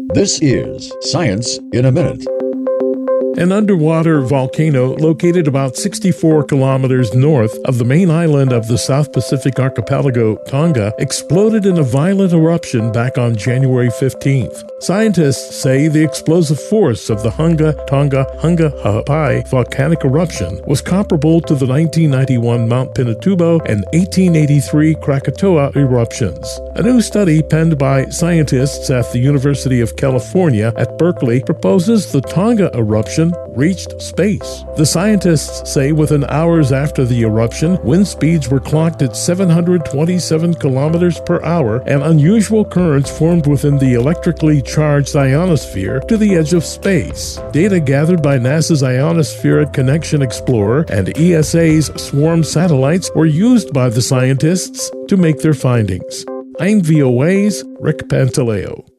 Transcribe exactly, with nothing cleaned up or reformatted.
This is Science in a Minute. An underwater volcano located about sixty-four kilometers north of the main island of the South Pacific archipelago, Tonga, exploded in a violent eruption back on January fifteenth. Scientists say the explosive force of the Hunga Tonga Hunga Ha'apai volcanic eruption was comparable to the nineteen ninety-one Mount Pinatubo and eighteen eighty-three Krakatoa eruptions. A new study penned by scientists at the University of California at Berkeley proposes the Tonga eruption reached space. The scientists say within hours after the eruption, wind speeds were clocked at seven hundred twenty-seven kilometers per hour, and unusual currents formed within the electrically charged ionosphere to the edge of space. Data gathered by NASA's Ionospheric Connection Explorer and E S A's Swarm satellites were used by the scientists to make their findings. I'm V O A's Rick Pantaleo.